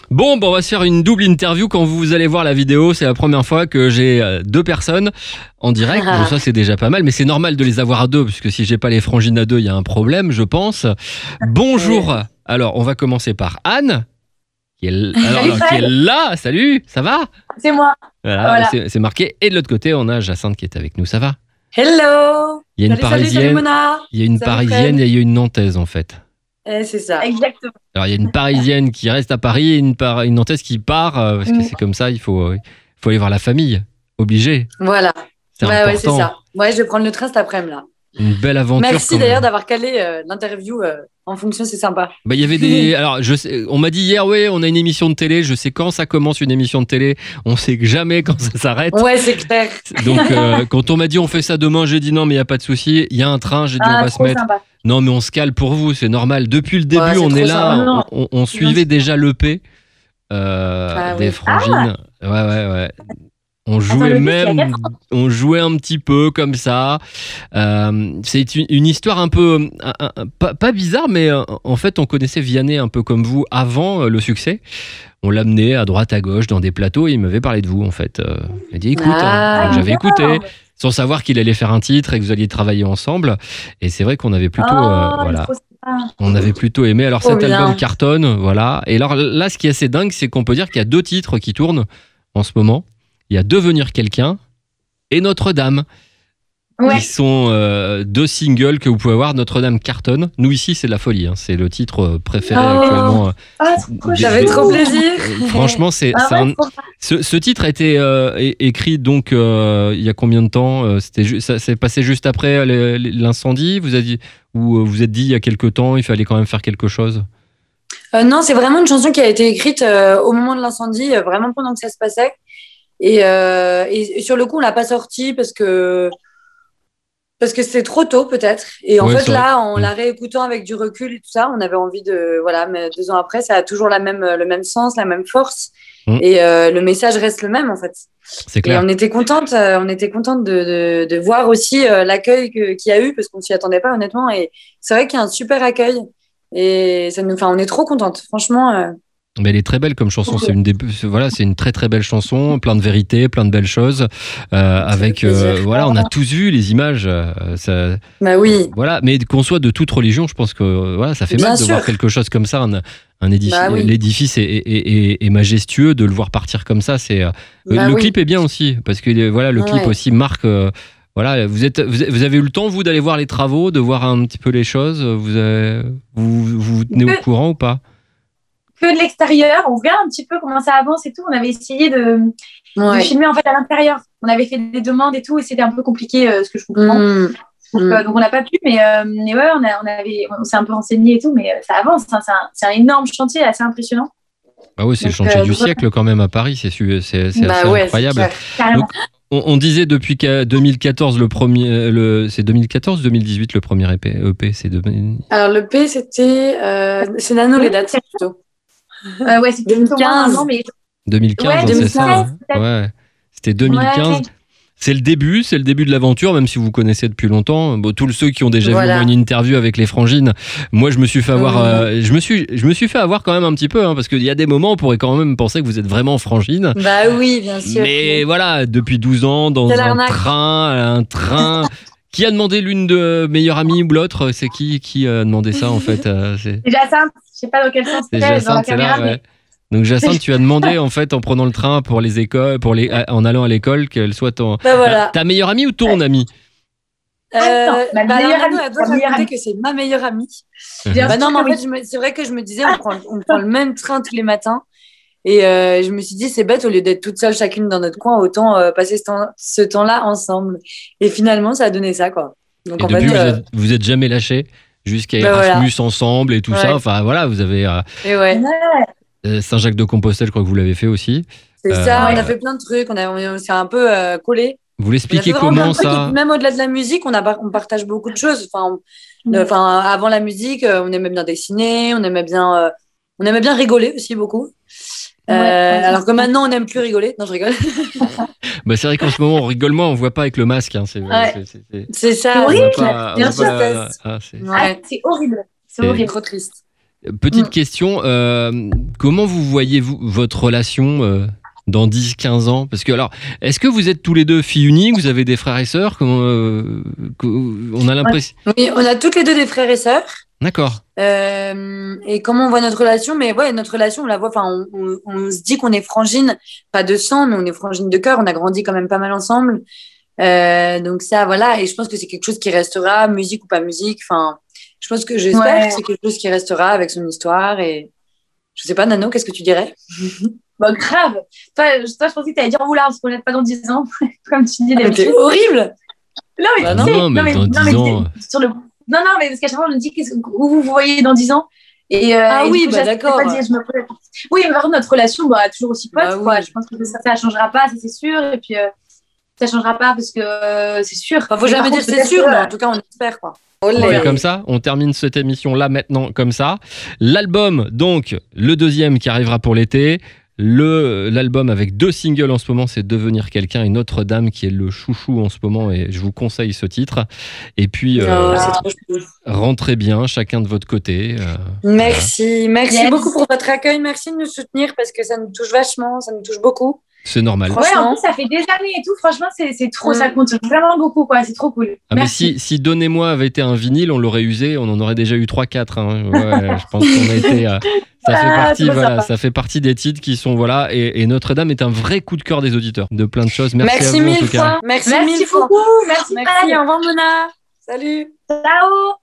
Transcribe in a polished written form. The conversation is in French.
Bon, on va se faire une double interview. Quand vous allez voir la vidéo, c'est la première fois que j'ai deux personnes en direct. Bon, ça, c'est déjà pas mal, mais c'est normal de les avoir à deux, puisque si j'ai pas les frangines à deux, il y a un problème, je pense. Bonjour. Alors, on va commencer par Anne, qui est là. Salut, ça va ? C'est moi. Voilà. C'est marqué. Et de l'autre côté, on a Jacinthe qui est avec nous. Ça va ? Hello. Il y a une Parisienne, il y a une Parisienne et il y a une Nantaise, en fait. C'est ça. Exactement. Alors, il y a une Parisienne qui reste à Paris et une Nantaise qui part, parce que c'est comme ça, il faut aller voir la famille. Obligé. Voilà. C'est important. Ouais, c'est ça. Ouais, je vais prendre le train cet après-midi, là. Une belle aventure. Merci d'ailleurs d'avoir calé l'interview en fonction, c'est sympa. Bah, il y avait des. Alors, on m'a dit hier, on a une émission de télé. Je sais quand ça commence une émission de télé. On sait jamais quand ça s'arrête. Ouais, c'est clair. Donc, quand on m'a dit on fait ça demain, j'ai dit non, mais il y a pas de souci. Il y a un train, j'ai dit on va se mettre. Sympa. Non, mais on se cale pour vous, c'est normal. Depuis le début, on est là. On suivait déjà l'EP des frangines. Ouais. On jouait un petit peu comme ça. C'est une histoire un peu pas bizarre, mais en fait, on connaissait Vianney un peu comme vous avant le succès. On l'amenait à droite, à gauche, dans des plateaux, et il m'avait parlé de vous, en fait. Il m'a dit, écoute, j'avais écouté, sans savoir qu'il allait faire un titre et que vous alliez travailler ensemble. Et c'est vrai qu'on avait plutôt, on avait plutôt aimé. Alors, cet album cartonne, voilà. Et alors là, ce qui est assez dingue, c'est qu'on peut dire qu'il y a deux titres qui tournent en ce moment. Il y a Devenir quelqu'un et Notre-Dame, qui sont deux singles que vous pouvez voir. Notre-Dame cartonne. Nous, ici, c'est de la folie. Hein. C'est le titre préféré actuellement. J'avais trop plaisir. Franchement, ce titre a été écrit donc, il y a combien de temps ? Ça s'est passé juste après l'incendie ? Vous vous êtes dit, il y a quelques temps, il fallait quand même faire quelque chose ? Non, c'est vraiment une chanson qui a été écrite au moment de l'incendie, vraiment pendant que ça se passait. Et sur le coup, on l'a pas sorti parce que c'était trop tôt peut-être. Et en fait là, en la réécoutant avec du recul et tout ça, on avait envie mais 2 ans après, ça a toujours le même sens, la même force. Et le message reste le même en fait. C'est clair. Et on était contente de voir aussi l'accueil qu'il y a eu parce qu'on s'y attendait pas honnêtement. Et c'est vrai qu'il y a un super accueil. Et on est trop contente, franchement. Mais elle est très belle comme chanson. C'est une très très belle chanson, plein de vérité, plein de belles choses. On a tous vu les images. Bah oui. Voilà, mais qu'on soit de toute religion, je pense que ça fait mal de voir quelque chose comme ça. Un édifice, l'édifice est majestueux, de le voir partir comme ça. Le clip est bien aussi parce que le clip aussi marque. Vous avez eu le temps, vous, d'aller voir les travaux, de voir un petit peu les choses. Vous tenez au courant ou pas? Que de l'extérieur, on regarde un petit peu comment ça avance et tout. On avait essayé de filmer en fait à l'intérieur. On avait fait des demandes et tout, et c'était un peu compliqué, ce que je comprends. Donc on n'a pas pu, mais on s'est un peu renseigné et tout, mais ça avance. Hein. C'est un énorme chantier, assez impressionnant. Ah oui, c'est le chantier du siècle quand même à Paris, c'est assez incroyable. Donc, on disait depuis 2014 le premier, c'est 2014 2018 le premier EP, c'est Alors l'EP c'était c'est Nano les dates plutôt. C'est 2015. 2015, c'est ça. Ouais. C'était 2015. Ouais. C'est le début de l'aventure, même si vous connaissez depuis longtemps. Bon, tous ceux qui ont déjà vu une interview avec les frangines, moi je me suis fait avoir, je me suis fait avoir quand même un petit peu, parce qu'il y a des moments on pourrait quand même penser que vous êtes vraiment frangines. Bah oui, bien sûr. Mais voilà, depuis 12 ans, dans un train. Qui a demandé l'une de meilleures amies ou l'autre? C'est qui a demandé ça en fait? C'est Jacinthe. Je sais pas dans quel sens c'est dans la caméra. Mais... Donc Jacinthe, tu as demandé en fait en prenant le train pour les écoles, en allant à l'école, qu'elle soit ta meilleure amie ou ton amie? Ma meilleure amie. Elle doit raconter que c'est ma meilleure amie. Non, mais en fait, c'est vrai que je me disais, on prend le même train tous les matins. Et je me suis dit, c'est bête, au lieu d'être toute seule chacune dans notre coin, autant passer ce temps-là ensemble. Et finalement, ça a donné ça, quoi. Donc, et depuis, vous êtes jamais lâchés jusqu'à Erasmus ensemble et tout ça. Enfin, voilà, vous avez... Saint-Jacques-de-Compostelle, je crois que vous l'avez fait aussi. C'est ça, on a fait plein de trucs, on s'est un peu collés. Vous l'expliquez comment ça? Même au-delà de la musique, on partage beaucoup de choses. Avant la musique, on aimait bien dessiner, on aimait bien rigoler aussi beaucoup. Alors que maintenant, on n'aime plus rigoler. Non, je rigole. C'est vrai qu'en ce moment, on rigole moins, on ne voit pas avec le masque. Hein. C'est ça. C'est horrible. C'est horrible. C'est horrible. Trop triste. Petite question, comment vous voyez-vous votre relation dans 10-15 ans? Parce que alors, est-ce que vous êtes tous les deux filles uniques? Vous avez des frères et sœurs? On a l'impression. Oui, on a toutes les deux des frères et sœurs. D'accord. Et comment on voit notre relation? Mais ouais, notre relation, on la voit. Enfin, on se dit qu'on est frangines, pas de sang, mais on est frangines de cœur. On a grandi quand même pas mal ensemble. Donc ça, voilà. Et je pense que c'est quelque chose qui restera, musique ou pas musique. Enfin, je pense que j'espère que c'est quelque chose qui restera avec son histoire. Et je sais pas, Nano, qu'est-ce que tu dirais? Bah, grave. Toi, je pensais que tu allais dire, oula, on se connaît pas dans 10 ans. Comme tu dis, c'est horrible. Non, mais, non, mais dans 10 ans. Non, mais parce qu'à chaque fois, je me dis où vous voyez dans 10 ans. Et, oui, coup, d'accord. Oui, mais par contre, notre relation, toujours aussi pote. Oui. Je pense que ça ne changera pas, ça c'est sûr. Et puis, ça ne changera pas parce que c'est sûr. Faut jamais dire c'est sûr, mais en tout cas, on espère, quoi. On fait comme ça, on termine cette émission là maintenant comme ça. L'album, donc, le deuxième qui arrivera pour l'été. L'album avec 2 singles en ce moment, c'est Devenir quelqu'un et Notre-Dame qui est le chouchou en ce moment et je vous conseille ce titre. Et puis, rentrez bien chacun de votre côté. Merci beaucoup pour votre accueil. Merci de nous soutenir parce que ça nous touche vachement, ça nous touche beaucoup. C'est normal. Ouais, en plus, ça fait des années et tout. Franchement, c'est trop, ça compte vraiment beaucoup, quoi. C'est trop cool. Ah, mais si Donnez-moi avait été un vinyle, on l'aurait usé, on en aurait déjà eu 3-4. Hein. Ouais, je pense qu'on a été. Ça fait partie des titres qui sont et Notre-Dame est un vrai coup de cœur des auditeurs de plein de choses. Merci à vous en tout cas. Merci beaucoup. Merci. Au revoir Mona. Salut. Ciao.